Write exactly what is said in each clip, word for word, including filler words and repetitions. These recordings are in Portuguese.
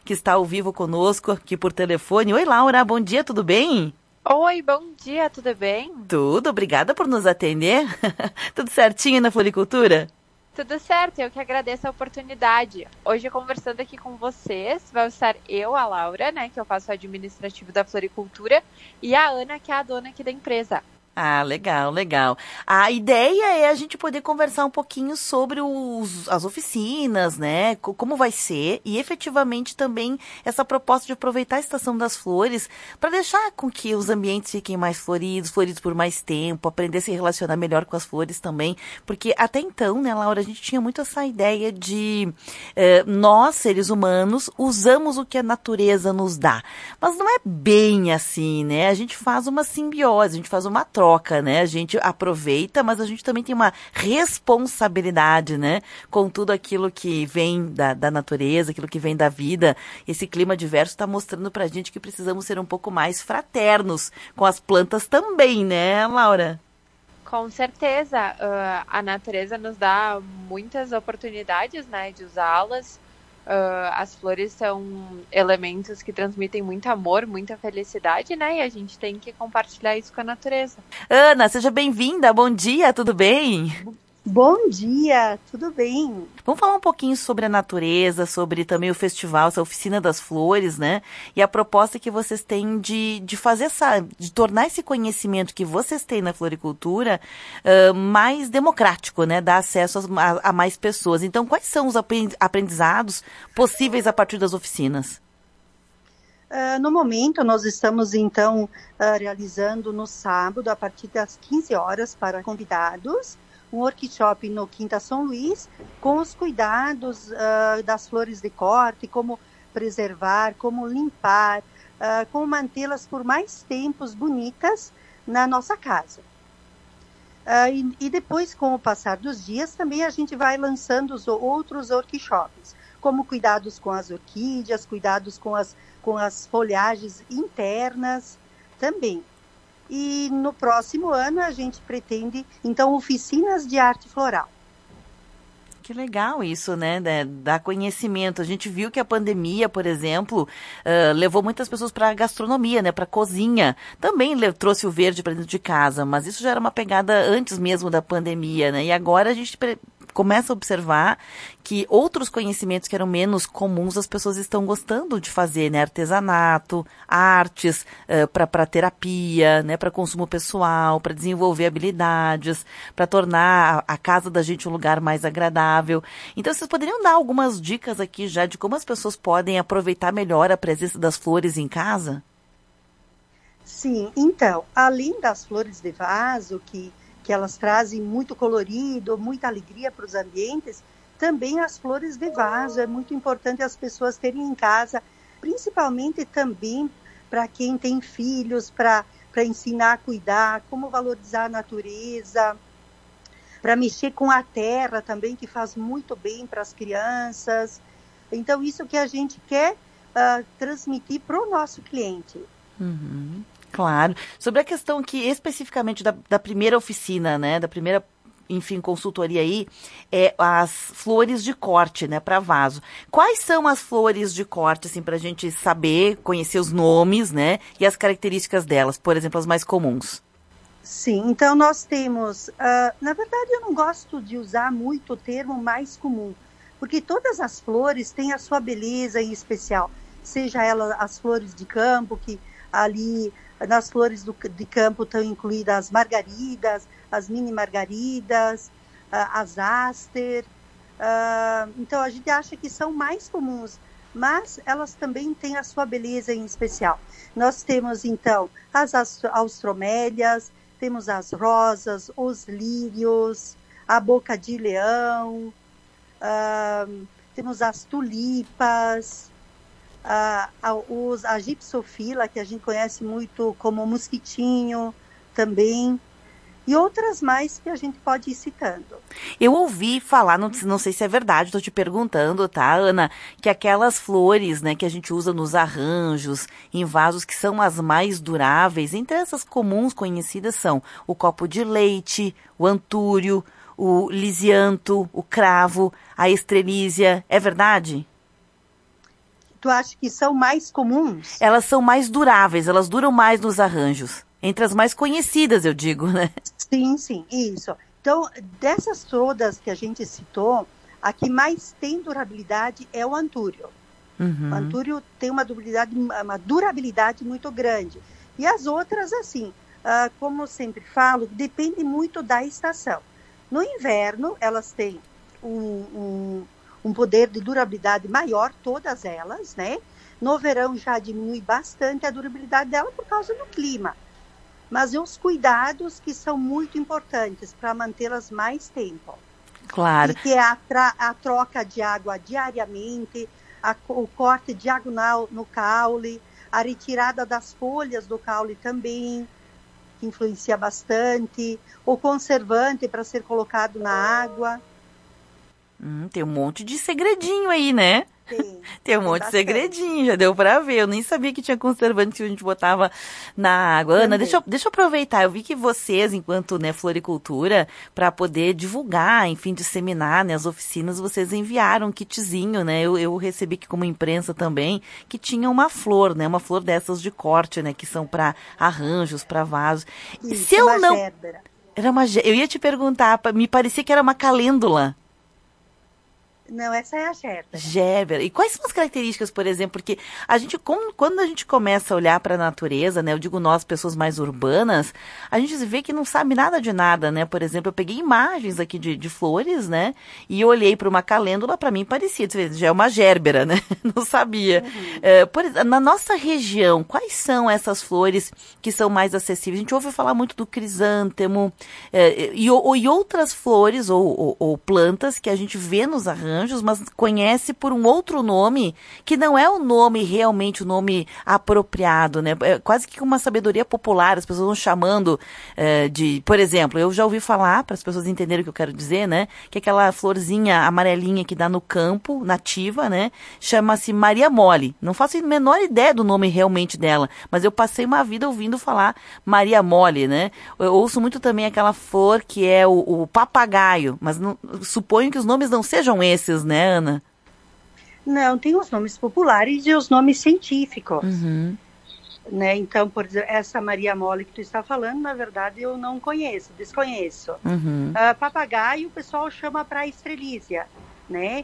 que está ao vivo conosco aqui por telefone. Oi, Laura, bom dia, tudo bem? Oi, bom dia, tudo bem? Tudo, obrigada por nos atender. Tudo certinho na floricultura? Tudo certo, eu que agradeço a oportunidade. Hoje, conversando aqui com vocês, vai estar eu, a Laura, né, que eu faço o administrativo da floricultura, e a Ana, que é a dona aqui da empresa. Ah, legal, legal. A ideia é a gente poder conversar um pouquinho sobre os, as oficinas, né? Como vai ser e efetivamente também essa proposta de aproveitar a estação das flores para deixar com que os ambientes fiquem mais floridos, floridos por mais tempo, aprender a se relacionar melhor com as flores também, porque até então, né, Laura, a gente tinha muito essa ideia de eh, nós, seres humanos, usamos o que a natureza nos dá, mas não é bem assim, né? A gente faz uma simbiose, a gente faz uma troca. Troca, né? A gente aproveita, mas a gente também tem uma responsabilidade, né? Com tudo aquilo que vem da, da natureza, aquilo que vem da vida. Esse clima diverso está mostrando pra gente que precisamos ser um pouco mais fraternos com as plantas também, né, Laura? Com certeza. Uh, a natureza nos dá muitas oportunidades, né, de usá-las. Uh, as flores são elementos que transmitem muito amor, muita felicidade, né? E a gente tem que compartilhar isso com a natureza. Ana, seja bem-vinda. Bom dia, tudo bem? Bom dia, tudo bem? Vamos falar um pouquinho sobre a natureza, sobre também o festival, essa oficina das flores, né? E a proposta que vocês têm de, de fazer essa, de tornar esse conhecimento que vocês têm na floricultura uh, mais democrático, né? Dar acesso a, a mais pessoas. Então, quais são os aprendizados possíveis a partir das oficinas? Uh, no momento, nós estamos, então, uh, realizando no sábado, a partir das quinze horas, para convidados, um workshop no Quinta São Luís, com os cuidados uh, das flores de corte, como preservar, como limpar, uh, como mantê-las por mais tempos bonitas na nossa casa. Uh, e, e depois, com o passar dos dias, também a gente vai lançando os outros workshops, como cuidados com as orquídeas, cuidados com as, com as folhagens internas também. E no próximo ano a gente pretende, então, oficinas de arte floral. Que legal isso, né? Dar conhecimento. A gente viu que a pandemia, por exemplo, uh, levou muitas pessoas para a gastronomia, né? Para a cozinha. Também trouxe o verde para dentro de casa, mas isso já era uma pegada antes mesmo da pandemia, né? E agora a gente pre- começa a observar que outros conhecimentos que eram menos comuns as pessoas estão gostando de fazer, né? Artesanato, artes uh, para terapia, né? Para consumo pessoal, para desenvolver habilidades, para tornar a, a casa da gente um lugar mais agradável. Então, vocês poderiam dar algumas dicas aqui já de como as pessoas podem aproveitar melhor a presença das flores em casa? Sim, então, além das flores de vaso, que, que elas trazem muito colorido, muita alegria para os ambientes, também as flores de vaso. É muito importante as pessoas terem em casa, principalmente também para quem tem filhos, para para ensinar a cuidar, como valorizar a natureza, para mexer com a terra também, que faz muito bem para as crianças. Então, isso que a gente quer uh, transmitir para o nosso cliente. Uhum, claro. Sobre a questão que, especificamente, da, da primeira oficina, né, da primeira, enfim, consultoria aí, é as flores de corte, né, para vaso. Quais são as flores de corte, assim, para a gente saber, conhecer os nomes, né, e as características delas, por exemplo, as mais comuns? Sim, então nós temos, uh, na verdade eu não gosto de usar muito o termo mais comum, porque todas as flores têm a sua beleza em especial, seja elas as flores de campo, que ali nas flores do, de campo estão incluídas as margaridas, as mini margaridas, uh, as aster, uh, então a gente acha que são mais comuns, mas elas também têm a sua beleza em especial. Nós temos então as austromélias, temos as rosas, os lírios, a boca de leão, uh, temos as tulipas, uh, a, os, a gipsofila, que a gente conhece muito como mosquitinho também, e outras mais que a gente pode ir citando. Eu ouvi falar, não, não sei se é verdade, estou te perguntando, tá, Ana, que aquelas flores, né, que a gente usa nos arranjos, em vasos que são as mais duráveis, entre essas comuns conhecidas são o copo de leite, o antúrio, o lisianto, o cravo, a estrelísia, é verdade? Tu acha que são mais comuns? Elas são mais duráveis, elas duram mais nos arranjos. Entre as mais conhecidas, eu digo, né? Sim, sim, isso. Então, dessas todas que a gente citou, a que mais tem durabilidade é o antúrio. Uhum. O antúrio tem uma durabilidade, uma durabilidade muito grande. E as outras, assim, uh, como eu sempre falo, depende muito da estação. No inverno, elas têm um, um, um poder de durabilidade maior, todas elas, né? No verão já diminui bastante a durabilidade dela por causa do clima. Mas os cuidados que são muito importantes para mantê-las mais tempo. Claro. E que é a, tra- a troca de água diariamente, a, o corte diagonal no caule, a retirada das folhas do caule também, que influencia bastante, o conservante para ser colocado na água. Hum, tem um monte de segredinho aí, né? Tem, tem um tem monte bastante. de segredinho, já deu pra ver. Eu nem sabia que tinha conservante que a gente botava na água. Ana, deixa eu, deixa eu aproveitar. Eu vi que vocês, enquanto, né, floricultura, para poder divulgar, enfim, disseminar, né, as oficinas, vocês enviaram um kitzinho, né? Eu, eu recebi aqui como imprensa também, que tinha uma flor, né? Uma flor dessas de corte, né? Que são para arranjos, para vasos. Isso, Se eu uma não... gérbera. Era uma... Eu ia te perguntar, me parecia que era uma calêndula. Não, essa é a gérbera. Gérbera. E quais são as características, por exemplo, porque a gente, como, quando a gente começa a olhar para a natureza, né, eu digo nós, pessoas mais urbanas, a gente vê que não sabe nada de nada, né? Por exemplo, eu peguei imagens aqui de, de flores, né, e olhei para uma calêndula, para mim parecia, já é uma gérbera, né? Não sabia. Uhum. É, por, na nossa região, quais são essas flores que são mais acessíveis? A gente ouve falar muito do crisântemo é, e, ou, e outras flores ou, ou, ou plantas que a gente vê nos arranjos, mas conhece por um outro nome, que não é o nome realmente, o nome apropriado, né? É quase que uma sabedoria popular, as pessoas vão chamando é, de... Por exemplo, eu já ouvi falar, para as pessoas entenderem o que eu quero dizer, né? Que aquela florzinha amarelinha que dá no campo, nativa, né? Chama-se Maria Mole. Não faço a menor ideia do nome realmente dela, mas eu passei uma vida ouvindo falar Maria Mole, né? Eu ouço muito também aquela flor que é o, o papagaio, mas não, suponho que os nomes não sejam esses, né, Ana? Não, tem os nomes populares e os nomes científicos. Uhum. Né? Então, por exemplo, essa Maria Mole que tu está falando, na verdade, eu não conheço, desconheço. Uhum. Uh, papagaio, o pessoal chama para estrelícia, né?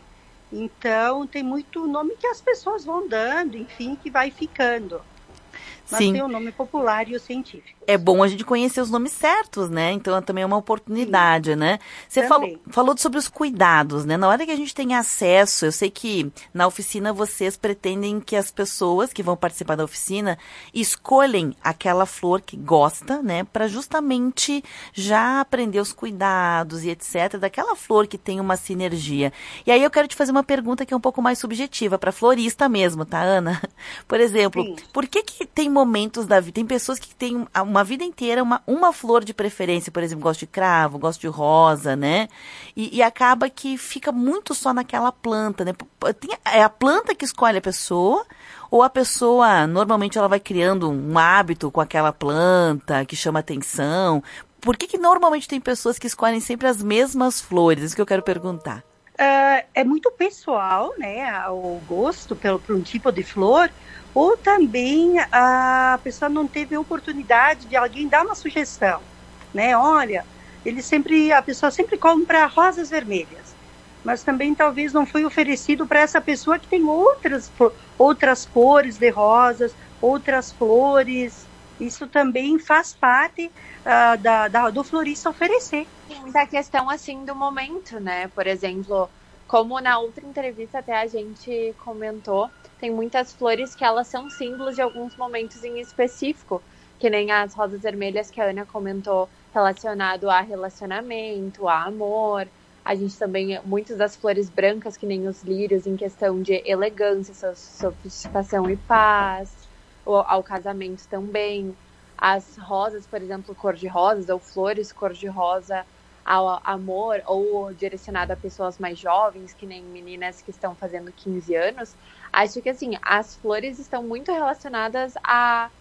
Então, tem muito nome que as pessoas vão dando, enfim, que vai ficando. Mas Sim. tem o nome popular e o científico. É bom a gente conhecer os nomes certos, né? Então também é uma oportunidade, Sim. né? Você falou, falou sobre os cuidados, né? Na hora que a gente tem acesso, eu sei que na oficina vocês pretendem que as pessoas que vão participar da oficina escolhem aquela flor que gosta, né? Para justamente já aprender os cuidados e etcétera daquela flor que tem uma sinergia. E aí eu quero te fazer uma pergunta que é um pouco mais subjetiva, para florista mesmo, tá, Ana? Por exemplo, Sim. por que que tem momentos da vida, tem pessoas que têm uma vida inteira uma, uma flor de preferência, por exemplo, gosto de cravo, gosto de rosa, né? E, e acaba que fica muito só naquela planta, né? Tem, é a planta que escolhe a pessoa, ou a pessoa, normalmente ela vai criando um hábito com aquela planta que chama atenção. Por que que normalmente tem pessoas que escolhem sempre as mesmas flores? Isso que eu quero perguntar. Uh, é muito pessoal, né? O gosto pelo, por um tipo de flor, ou também a pessoa não teve oportunidade de alguém dar uma sugestão, né? Olha, ele sempre, a pessoa sempre compra rosas vermelhas, mas também talvez não foi oferecido para essa pessoa que tem outras, outras cores de rosas, outras flores. Isso também faz parte uh, da, da, do florista oferecer. Tem muita questão assim do momento, né? Por exemplo, como na outra entrevista até a gente comentou, tem muitas flores que elas são símbolos de alguns momentos em específico, que nem as rosas vermelhas que a Ana comentou, relacionado a relacionamento, a amor. A gente também, muitas das flores brancas, que nem os lírios, em questão de elegância, sofisticação e paz, ou ao casamento também. As rosas, por exemplo, cor-de-rosas, ou flores cor-de-rosa, ao amor, ou direcionado a pessoas mais jovens, que nem meninas que estão fazendo quinze anos. Acho que, assim, as flores estão muito relacionadas a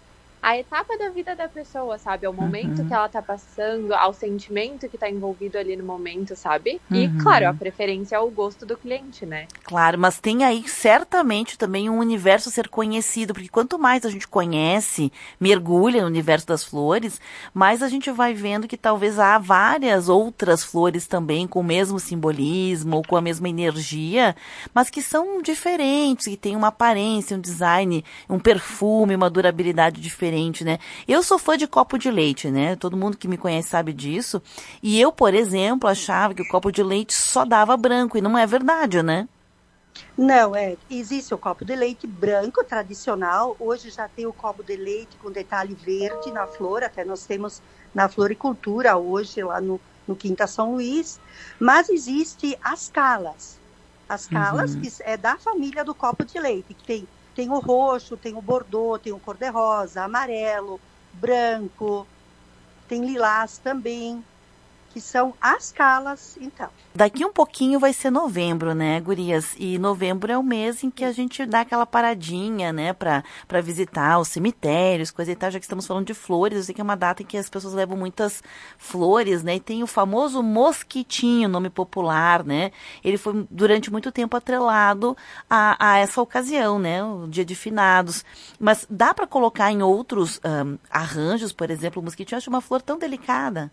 a etapa da vida da pessoa, sabe? Ao momento Uhum. que ela tá passando, ao sentimento que tá envolvido ali no momento, sabe? E, Uhum. claro, a preferência é o gosto do cliente, né? Claro, mas tem aí certamente também um universo a ser conhecido, porque quanto mais a gente conhece, mergulha no universo das flores, mais a gente vai vendo que talvez há várias outras flores também com o mesmo simbolismo ou com a mesma energia, mas que são diferentes, que têm uma aparência, um design, um perfume, uma durabilidade diferente, né? Eu sou fã de copo de leite, né? Todo mundo que me conhece sabe disso. E eu, por exemplo, achava que o copo de leite só dava branco, e não é verdade, né? Não, é, existe o copo de leite branco tradicional, hoje já tem o copo de leite com detalhe verde na flor, até nós temos na floricultura hoje lá no, no Quinta São Luís, mas existe as calas, as calas Uhum. que é da família do copo de leite, que tem, tem o roxo, tem o bordô, tem o cor-de-rosa, amarelo, branco, tem lilás também, que são as calas, então. Daqui um pouquinho vai ser novembro, né, gurias? E novembro é o mês em que a gente dá aquela paradinha, né, pra, pra visitar os cemitérios, coisa e tal, já que estamos falando de flores. Eu sei que é uma data em que as pessoas levam muitas flores, né? E tem o famoso mosquitinho, nome popular, né? Ele foi durante muito tempo atrelado a, a essa ocasião, né? O Dia de Finados. Mas dá pra colocar em outros um, arranjos, por exemplo, o mosquitinho? Eu acho uma flor tão delicada.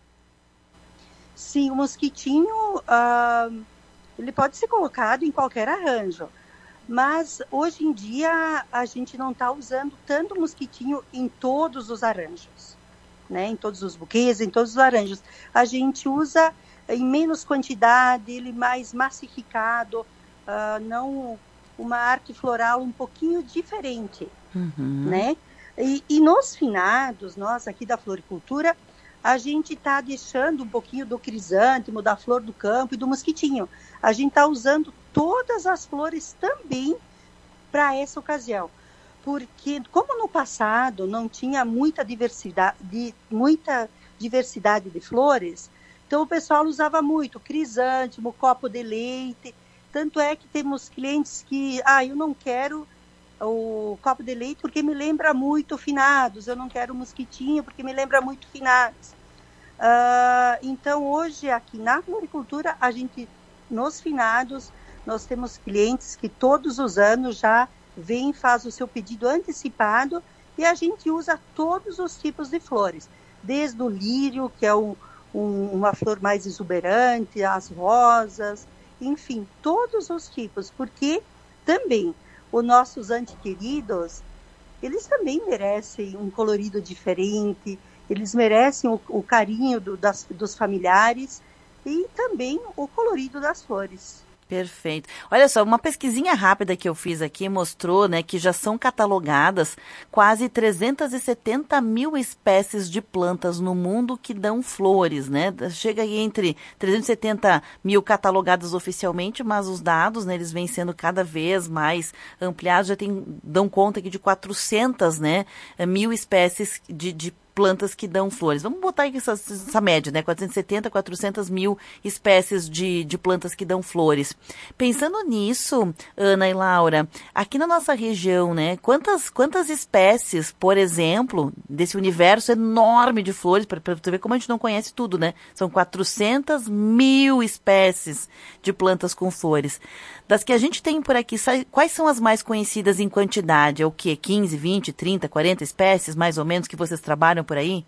Sim, o mosquitinho, uh, ele pode ser colocado em qualquer arranjo, mas hoje em dia a gente não está usando tanto mosquitinho em todos os arranjos, né? Em todos os buquês, em todos os arranjos. A gente usa em menos quantidade, ele mais massificado, uh, não uma arte floral um pouquinho diferente, Uhum. né? E, e nos finados, nós aqui da floricultura, a gente está deixando um pouquinho do crisântemo, da flor do campo e do mosquitinho. A gente está usando todas as flores também para essa ocasião. Porque, como no passado não tinha muita diversidade, de, muita diversidade de flores, então o pessoal usava muito crisântemo, copo de leite. Tanto é que temos clientes que, ah, eu não quero o copo de leite porque me lembra muito finados, eu não quero mosquitinho porque me lembra muito finados. Uh, então hoje aqui na floricultura, a gente, nos finados, nós temos clientes que todos os anos já vêm e fazem o seu pedido antecipado e a gente usa todos os tipos de flores, desde o lírio, que é um, um, uma flor mais exuberante, as rosas, enfim, todos os tipos, porque também os nossos antequeridos, eles também merecem um colorido diferente, eles merecem o, o carinho do, das, dos familiares e também o colorido das flores. Perfeito. Olha só, uma pesquisinha rápida que eu fiz aqui mostrou, né, que já são catalogadas quase trezentas e setenta mil espécies de plantas no mundo que dão flores, né? Chega aí entre trezentos e setenta mil catalogadas oficialmente, mas os dados, né, eles vêm sendo cada vez mais ampliados, já tem, dão conta aqui de quatrocentas, né, mil espécies de, de plantas que dão flores. Vamos botar aí essa, essa média, né? quatrocentos e setenta, quatrocentas mil espécies de, de plantas que dão flores. Pensando nisso, Ana e Laura, aqui na nossa região, né? Quantas, quantas espécies, por exemplo, desse universo enorme de flores, para você ver como a gente não conhece tudo, né? São quatrocentas mil espécies de plantas com flores. Das que a gente tem por aqui, quais são as mais conhecidas em quantidade? É o quê? quinze, vinte, trinta, quarenta espécies, mais ou menos, que vocês trabalham por aí?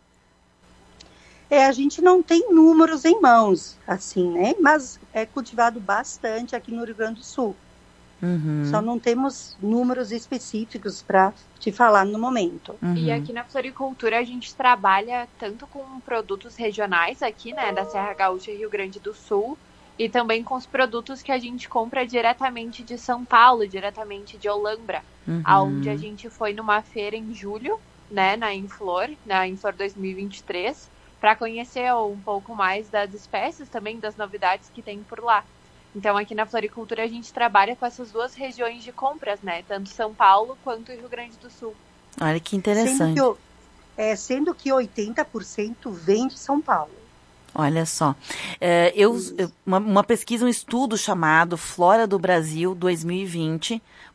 É, a gente não tem números em mãos, assim, né? Mas é cultivado bastante aqui no Rio Grande do Sul. Uhum. Só não temos números específicos para te falar no momento. Uhum. E aqui na floricultura a gente trabalha tanto com produtos regionais aqui, né? Da Serra Gaúcha e Rio Grande do Sul, e também com os produtos que a gente compra diretamente de São Paulo, diretamente de Olambra, uhum. Onde a gente foi numa feira em julho, né, na Inflor, na Inflor dois mil e vinte e três, para conhecer um pouco mais das espécies, também das novidades que tem por lá. Então, aqui na floricultura a gente trabalha com essas duas regiões de compras, né, tanto São Paulo quanto Rio Grande do Sul. Olha que interessante. Sendo que, é, sendo que oitenta por cento vem de São Paulo. Olha só, é, eu, uma, uma pesquisa, um estudo chamado Flora do Brasil dois mil e vinte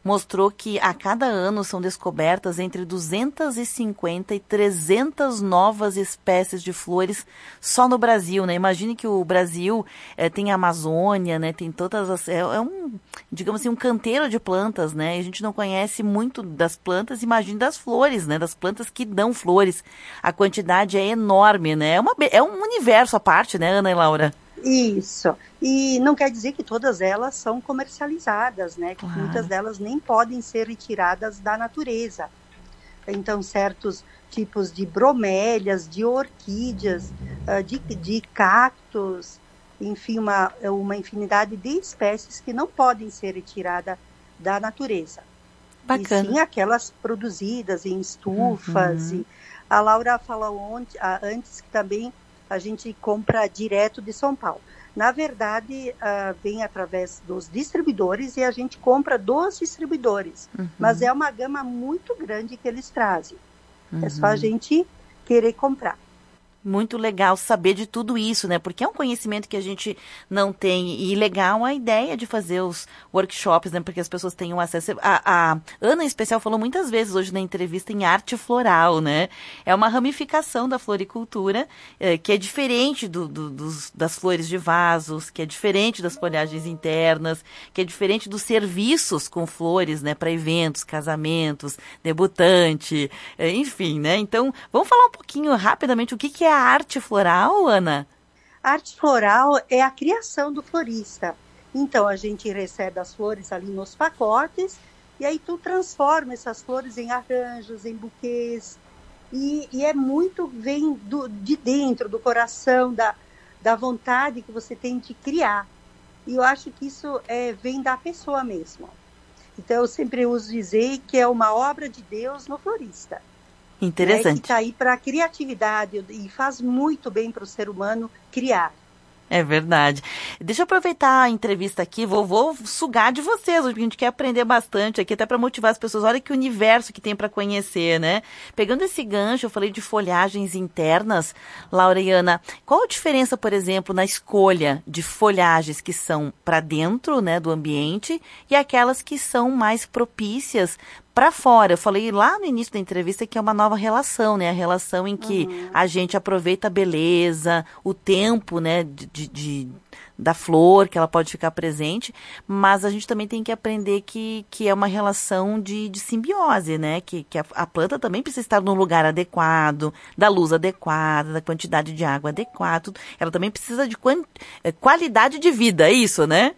mostrou que a cada ano são descobertas entre duzentas e cinquenta e trezentas novas espécies de flores só no Brasil, né? Imagine que o Brasil é, tem a Amazônia, né? Tem todas as... É, é um, digamos assim, um canteiro de plantas, né? E a gente não conhece muito das plantas, imagine das flores, né? Das plantas que dão flores. A quantidade é enorme, né? É, uma, é um universo à parte, né, Ana e Laura? Isso. E não quer dizer que todas elas são comercializadas, né? Que claro. Muitas delas nem podem ser retiradas da natureza. Então, certos tipos de bromélias, de orquídeas, de, de cactos, enfim, uma, uma infinidade de espécies que não podem ser retiradas da natureza. Bacana. E sim aquelas produzidas em estufas. Uhum. E a Laura falou ontem, antes que também a gente compra direto de São Paulo. Na verdade, uh, vem através dos distribuidores e a gente compra dos distribuidores. Uhum. Mas é uma gama muito grande que eles trazem. Uhum. É só a gente querer comprar. Muito legal saber de tudo isso, né? Porque é um conhecimento que a gente não tem. E legal a ideia de fazer os workshops, né? Porque as pessoas tenham acesso. A, a Ana, em especial, falou muitas vezes hoje na entrevista em arte floral, né? É uma ramificação da floricultura, é, que é diferente do, do, dos, das flores de vasos, que é diferente das folhagens internas, que é diferente dos serviços com flores, né? Para eventos, casamentos, debutante, é, enfim, né? Então, vamos falar um pouquinho rapidamente o que, que é a arte floral, Ana? A arte floral é a criação do florista. Então, a gente recebe as flores ali nos pacotes e aí tu transforma essas flores em arranjos, em buquês. E, e é muito, vem do, de dentro, do coração, da, da vontade que você tem de criar. E eu acho que isso é, vem da pessoa mesmo. Então, eu sempre uso dizer que é uma obra de Deus no florista. Interessante. Né, que está aí para a criatividade e faz muito bem para o ser humano criar. É verdade. Deixa eu aproveitar a entrevista aqui, vou, vou sugar de vocês, porque a gente quer aprender bastante aqui, até para motivar as pessoas. Olha que universo que tem para conhecer, né? Pegando esse gancho, eu falei de folhagens internas, Laura e Ana. Qual a diferença, por exemplo, na escolha de folhagens que são para dentro, né, do ambiente e aquelas que são mais propícias para fora? Eu falei lá no início da entrevista que é uma nova relação, né? A relação em que uhum. a gente aproveita a beleza, o tempo, né, de, de, de, da flor, que ela pode ficar presente, mas a gente também tem que aprender que, que é uma relação de, de simbiose, né? Que, que a, a planta também precisa estar no lugar adequado, da luz adequada, da quantidade de água adequada. Ela também precisa de quant, qualidade de vida, é isso, né?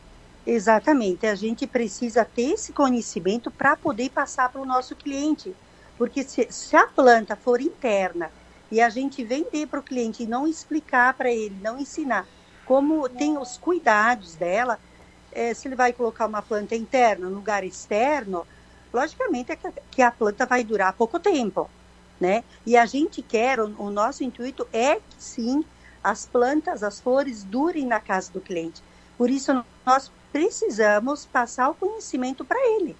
Exatamente, a gente precisa ter esse conhecimento para poder passar para o nosso cliente, porque se, se a planta for interna e a gente vender para o cliente e não explicar para ele, não ensinar como tem os cuidados dela, é, se ele vai colocar uma planta interna no lugar externo, logicamente é que, que a planta vai durar pouco tempo, né? E a gente quer, o, o nosso intuito é que sim, as plantas, as flores durem na casa do cliente. Por isso nós precisamos passar o conhecimento para ele,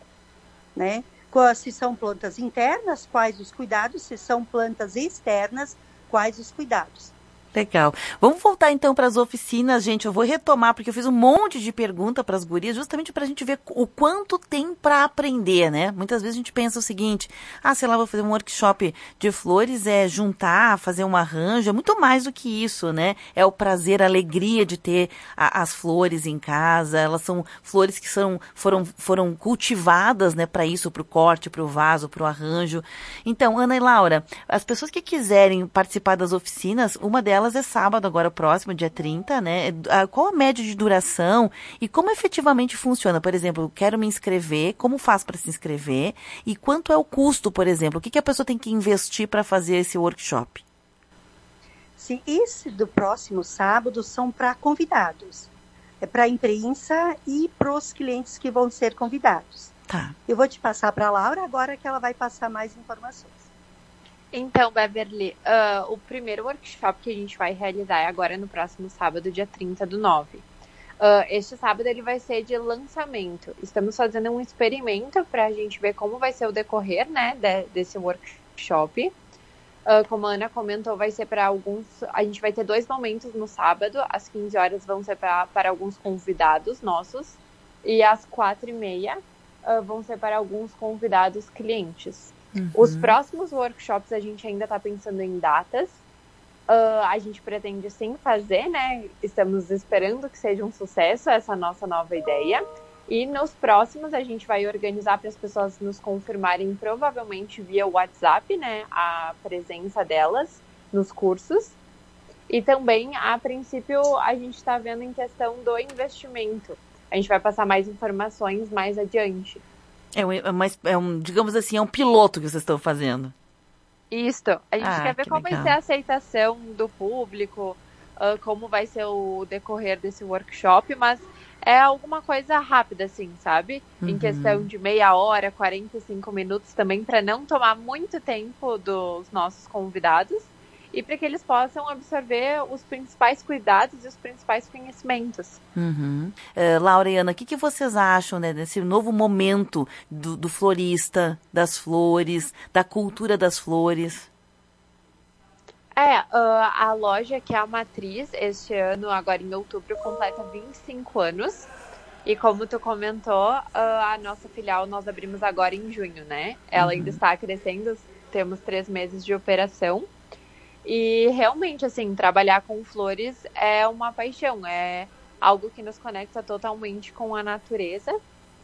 né? Se são plantas internas, quais os cuidados, se são plantas externas, quais os cuidados. Legal. Vamos voltar então para as oficinas, gente. Eu vou retomar, porque eu fiz um monte de pergunta para as gurias, justamente para a gente ver o quanto tem para aprender, né? Muitas vezes a gente pensa o seguinte, ah, sei lá, vou fazer um workshop de flores, é juntar, fazer um arranjo, é muito mais do que isso, né? É o prazer, a alegria de ter a, as flores em casa, elas são flores que são, foram, foram cultivadas, né, para isso, para o corte, para o vaso, para o arranjo. Então, Ana e Laura, as pessoas que quiserem participar das oficinas, uma delas é sábado, agora próximo, dia trinta, né? Qual a média de duração e como efetivamente funciona? Por exemplo, eu quero me inscrever, como faço para se inscrever? E quanto é o custo, por exemplo? O que, que a pessoa tem que investir para fazer esse workshop? Sim, esse do próximo sábado são para convidados. É para a imprensa e para os clientes que vão ser convidados. Tá. Eu vou te passar para a Laura agora que ela vai passar mais informações. Então, Beverly, uh, o primeiro workshop que a gente vai realizar é agora no próximo sábado, dia trinta do nove. Uh, este sábado ele vai ser de lançamento. Estamos fazendo um experimento para a gente ver como vai ser o decorrer, né, de, desse workshop. Uh, como a Ana comentou, vai ser para alguns... A gente vai ter dois momentos no sábado. Às quinze horas vão ser pra, para alguns convidados nossos. E às quatro e meia uh, vão ser para alguns convidados clientes. Uhum. Os próximos workshops a gente ainda está pensando em datas. Uh, a gente pretende sim fazer, né? Estamos esperando que seja um sucesso essa nossa nova ideia. E nos próximos a gente vai organizar para as pessoas nos confirmarem, provavelmente via WhatsApp, né? A presença delas nos cursos. E também, a princípio, a gente está vendo em questão do investimento. A gente vai passar mais informações mais adiante. É, um, é, mais, é um, digamos assim, é um piloto que vocês estão fazendo. Isso. A gente ah, quer ver que qual legal. vai ser a aceitação do público, uh, como vai ser o decorrer desse workshop, mas é alguma coisa rápida, assim, sabe? Uhum. Em questão de meia hora, quarenta e cinco minutos também, para não tomar muito tempo dos nossos convidados e para que eles possam absorver os principais cuidados e os principais conhecimentos. Uhum. Uh, Laura e Ana, o que, que vocês acham, né, desse novo momento do, do florista, das flores, da cultura das flores? É, uh, a loja que é a Matriz, este ano, agora em outubro, completa vinte e cinco anos. E como tu comentou, uh, a nossa filial nós abrimos agora em junho, né? Ela Uhum. ainda está crescendo, temos três meses de operação. E realmente, assim, trabalhar com flores é uma paixão, é algo que nos conecta totalmente com a natureza.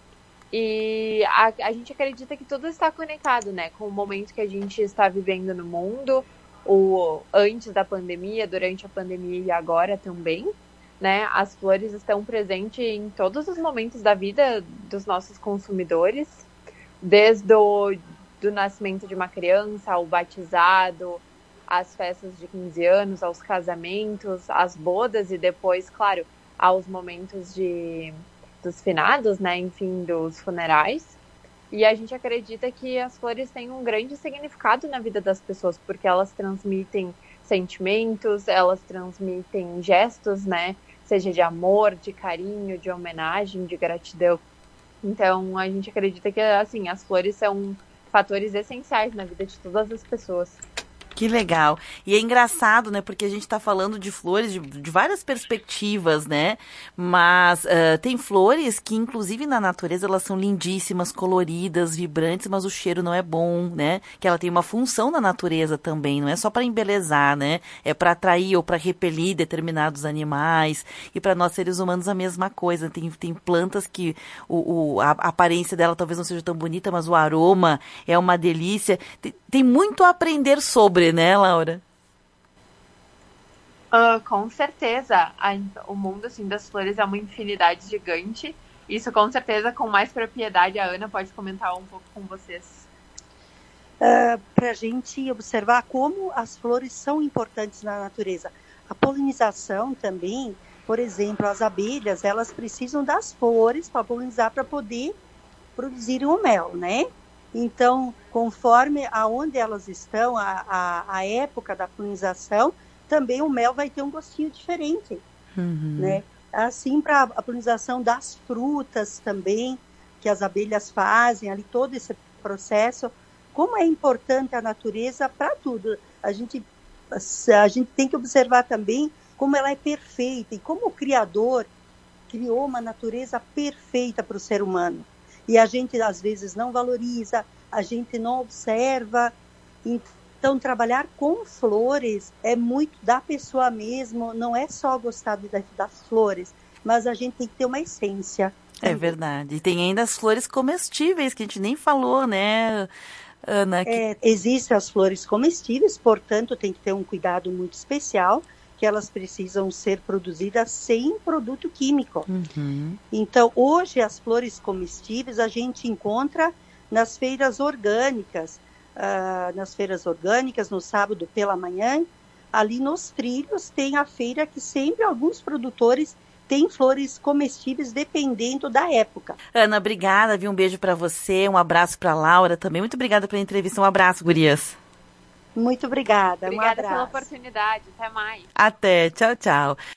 E a, a gente acredita que tudo está conectado, né? Com o momento que a gente está vivendo no mundo, o antes da pandemia, durante a pandemia e agora também, né? As flores estão presentes em todos os momentos da vida dos nossos consumidores, desde o do nascimento de uma criança, ao batizado, às festas de quinze anos, aos casamentos, às bodas e depois, claro, aos momentos de, dos finados, né? Enfim, dos funerais. E a gente acredita que as flores têm um grande significado na vida das pessoas, porque elas transmitem sentimentos, elas transmitem gestos, né? Seja de amor, de carinho, de homenagem, de gratidão. Então, a gente acredita que, assim, as flores são fatores essenciais na vida de todas as pessoas. Que legal. E é engraçado, né? Porque a gente está falando de flores de, de várias perspectivas, né? Mas uh, tem flores que, inclusive na natureza, elas são lindíssimas, coloridas, vibrantes, mas o cheiro não é bom, né? Que ela tem uma função na natureza também, não é só para embelezar, né? É para atrair ou para repelir determinados animais. E para nós seres humanos a mesma coisa. Tem, tem plantas que o, o, a, a aparência dela talvez não seja tão bonita, mas o aroma é uma delícia. Tem, tem muito a aprender sobre, né, Laura? Uh, com certeza. A, o mundo assim, das flores é uma infinidade gigante. Isso, com certeza, com mais propriedade, a Ana pode comentar um pouco com vocês. Uh, Para a gente observar como as flores são importantes na natureza. A polinização também, por exemplo, as abelhas, elas precisam das flores para polinizar, para poder produzir o mel, né? Então, conforme aonde elas estão, a, a, a época da polinização, também o mel vai ter um gostinho diferente, uhum. né? Assim, para a polinização das frutas também, que as abelhas fazem, ali todo esse processo, como é importante a natureza para tudo. A gente, a gente tem que observar também como ela é perfeita e como o Criador criou uma natureza perfeita para o ser humano. E a gente, às vezes, não valoriza, a gente não observa. Então, trabalhar com flores é muito da pessoa mesmo, não é só gostar das, das flores, mas a gente tem que ter uma essência. É verdade. E tem ainda as flores comestíveis, que a gente nem falou, né, Ana? Que... É, existem as flores comestíveis, portanto, tem que ter um cuidado muito especial, que elas precisam ser produzidas sem produto químico. Uhum. Então, hoje, as flores comestíveis a gente encontra nas feiras orgânicas, uh, nas feiras orgânicas, no sábado pela manhã, ali nos trilhos tem a feira que sempre alguns produtores têm flores comestíveis dependendo da época. Ana, obrigada, viu? Um beijo para você, um abraço para Laura também. Muito obrigada pela entrevista, um abraço, gurias. Muito obrigada. Obrigada um pela oportunidade. Até mais. Até. Tchau, tchau.